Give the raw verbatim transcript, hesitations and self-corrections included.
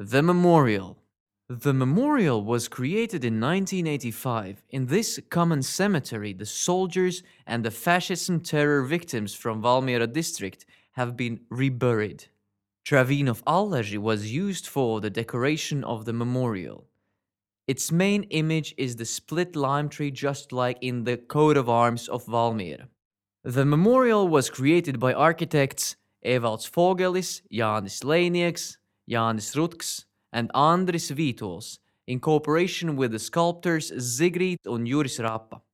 The Memorial. The memorial was created in nineteen eighty-five. In this common cemetery, the soldiers and the fascism terror victims from Valmiera district have been reburied. Traveen of Allaji was used for the decoration of the memorial. Its main image is the split lime tree, just like in the coat of arms of Valmiera. The memorial was created by architects Evalds Fogelis, Jānis Leinieks, Jānis Rutks, and Andris Vītols, in cooperation with the sculptors Zigrid and Juris Rapa.